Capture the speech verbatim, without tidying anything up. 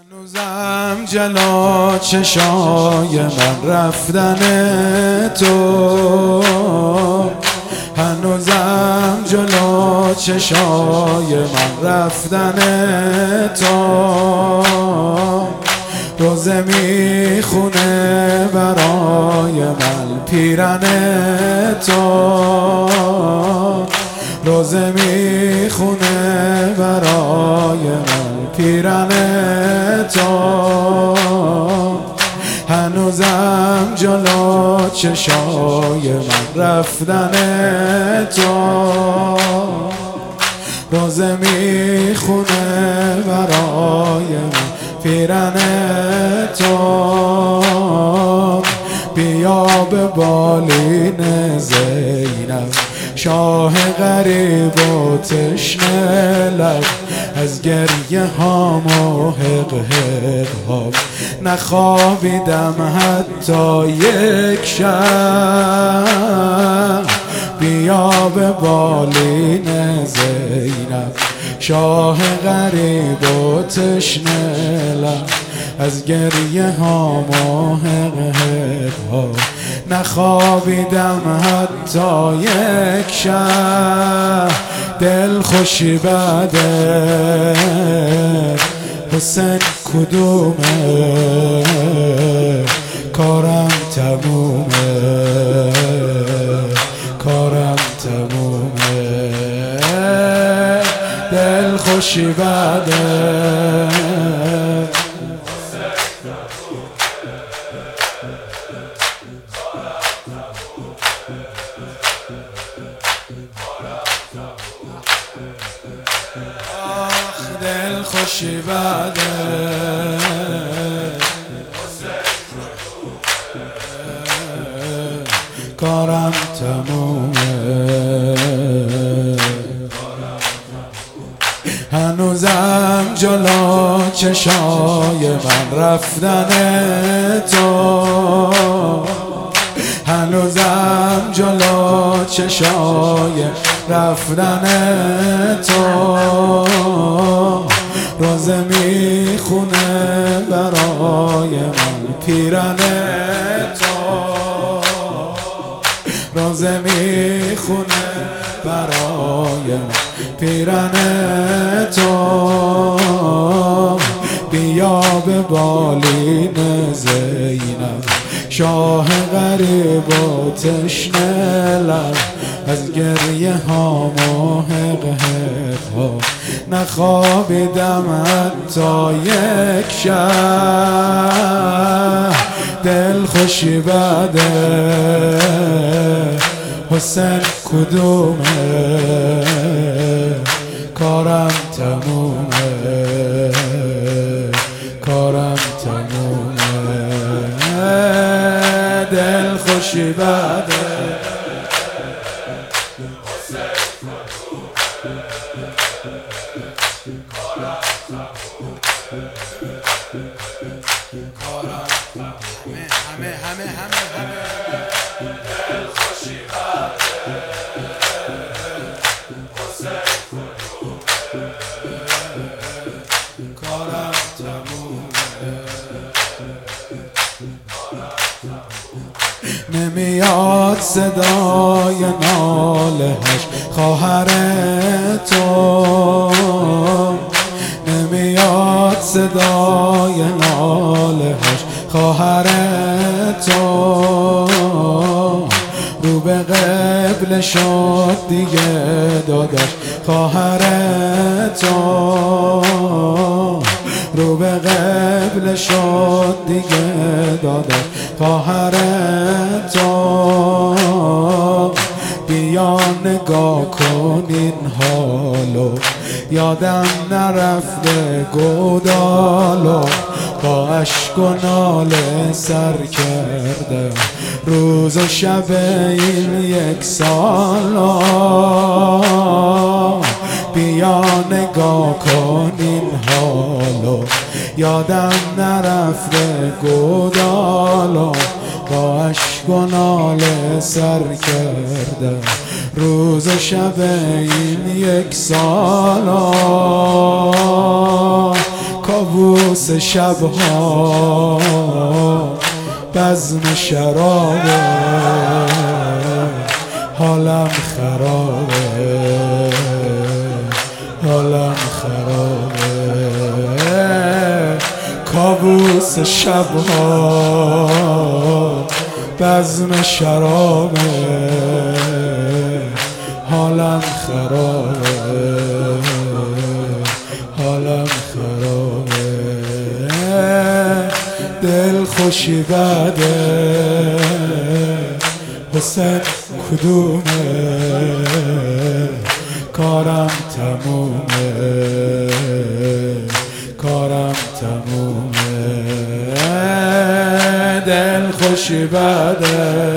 هنوزم جلو چشای من رفتن تو، هنوزم جلو چشای من رفتن تو، روزه میخونه برای من پیرن تو، روزه میخونه برای من پیرن تو، هنوزم جلو چشای من رفتن تو، روزه میخونه برای من پیرن تو، بیا به بالین زینب شاه غریب و تشنه لب، از گریه هام و حق حق هام نخوابیدم حتی یک شب، بیا به بالین زینب شاه غریب و تشنه لب، از گریه هام و حق حق هام نخوابیدم حتی یک شب. دل خوشی بده حسین کدومه، کارم تمومه، کارم تمومه، دل خوشی بده دل خوشی بده کارم تمومه، هنوزم جلو چشای من رفتن تو، هنوزم جلو چشای رفتن تو، روزه میخونه برای من پیرن تو، روزه میخونه برای من پیرن تو، بیا به بالین زینب شاه غریب و تشنه لب، از گریه هام و حق حق هام نخوابیدم حتی یک شب. دل خوشی بده حسین کدومه، کارم تمومه، کارم تمومه، دل خوشی بده همه همه همه همه دل خوشی بده کارم تمومه، نمیاد صدای نالهش خواهر تو، نمیاد صدای نالهش خواهر تو، رو به قبل شد دیگه دادش خواهر تو، رو به قبل شد دیگه دادش خواهر تو، بیا نگاه کن این حالو یادم نرفته گودالو، با عشق و ناله سر کرده روز و شب این یک سالو، بیا نگاه کن این حالو یادم نرفته گودالو، با عشق و ناله سر کرده روز و شب این یک سالو، کابوس شبها بزم شرابه، حالم خرابه، حالم خرابه. کابوس شبها بزم شرابه، حالم خرابه، حالم خرابه. دل خوشی بده حسین کدومه، کارم تمومه، کارم تمومه. دل خوشی بده